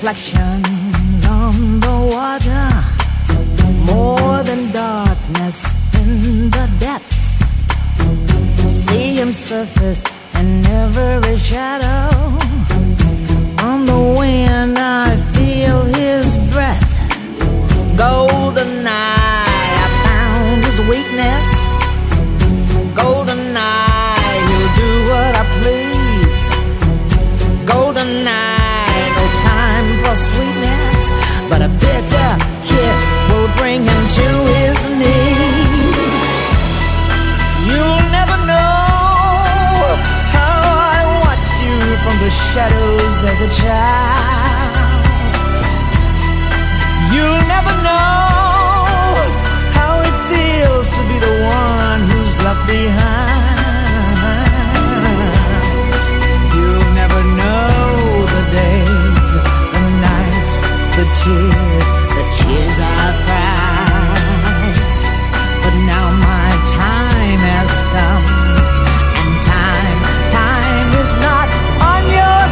reflections on the water, more than darkness in the depths. See him surface in every shadow. On the wind I feel his breath. Golden eye, I found his weakness. Golden eye, he'll do what I please. Golden eye, no time for sweetness, but a bitter kiss will bring him to his knees. You'll never know how I watched you from the shadows as a child. You'll never know how it feels to be the one who's left behind. You'll never know the days, the nights, the tears I've cried. But now my time has come, and time is not on your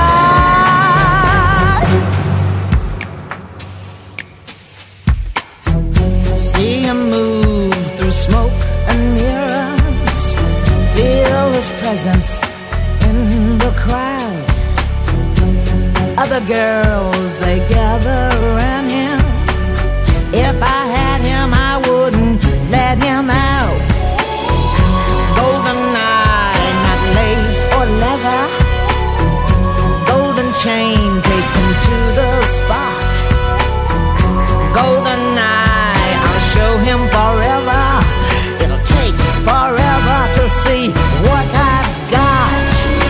side. See him move through smoke and mirrors, feel his presence in the crowd. Other girls, they gather around him. If I had him, I wouldn't let him out. Golden eye, not lace or leather. Golden chain, take him to the spot. Golden eye, I'll show him forever. It'll take forever to see what I've got.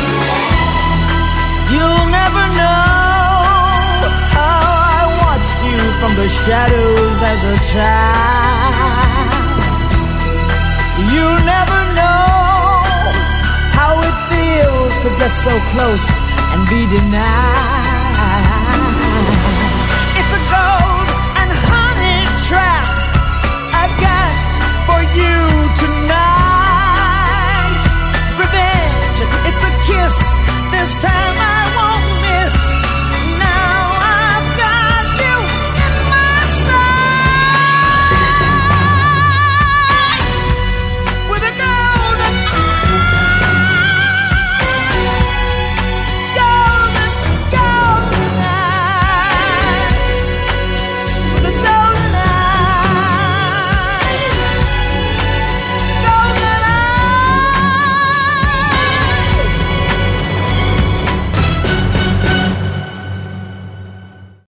You'll never know how I watched you from the shadows as a child. You'll never know how it feels to get so close and be denied.